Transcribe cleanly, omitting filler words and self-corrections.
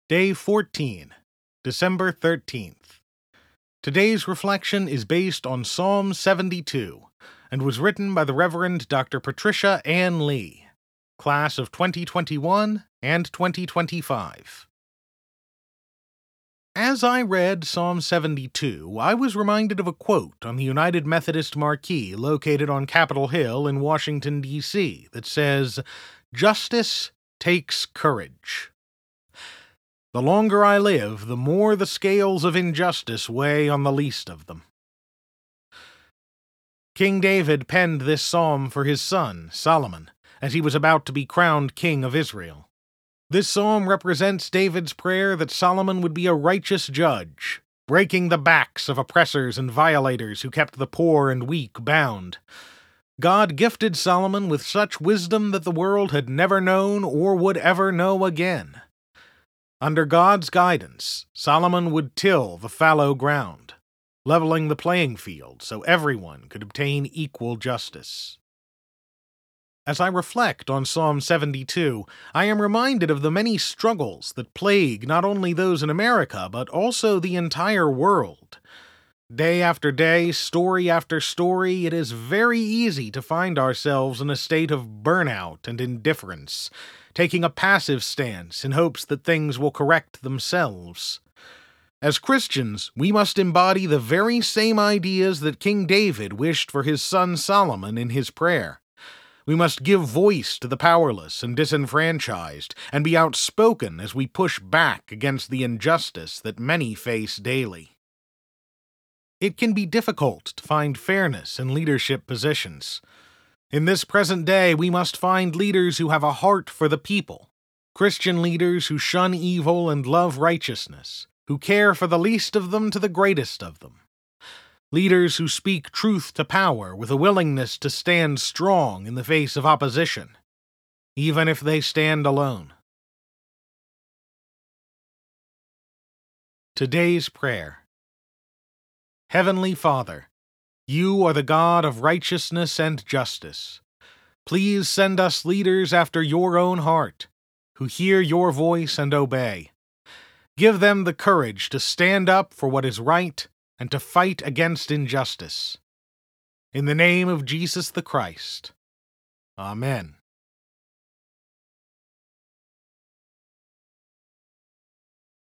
Day 14, December 13th. Today's reflection is based on Psalm 72 and was written by the Reverend Dr. Patricia Ann Lee, class of 2021 and 2025. As I read Psalm 72, I was reminded of a quote on the United Methodist marquee located on Capitol Hill in Washington, D.C. that says, "Justice takes courage." The longer I live, the more the scales of injustice weigh on the least of them. King David penned this psalm for his son, Solomon, as he was about to be crowned king of Israel. This psalm represents David's prayer that Solomon would be a righteous judge, breaking the backs of oppressors and violators who kept the poor and weak bound. God gifted Solomon with such wisdom that the world had never known or would ever know again. Under God's guidance, Solomon would till the fallow ground, leveling the playing field so everyone could obtain equal justice. As I reflect on Psalm 72, I am reminded of the many struggles that plague not only those in America, but also the entire world. Day after day, story after story, it is very easy to find ourselves in a state of burnout and indifference, taking a passive stance in hopes that things will correct themselves. As Christians, we must embody the very same ideas that King David wished for his son Solomon in his prayer. We must give voice to the powerless and disenfranchised, and be outspoken as we push back against the injustice that many face daily. It can be difficult to find fairness in leadership positions. In this present day, we must find leaders who have a heart for the people, Christian leaders who shun evil and love righteousness, who care for the least of them to the greatest of them. Leaders who speak truth to power with a willingness to stand strong in the face of opposition, even if they stand alone. Today's prayer. Heavenly Father, you are the God of righteousness and justice. Please send us leaders after your own heart, who hear your voice and obey. Give them the courage to stand up for what is right and to fight against injustice. In the name of Jesus the Christ. Amen.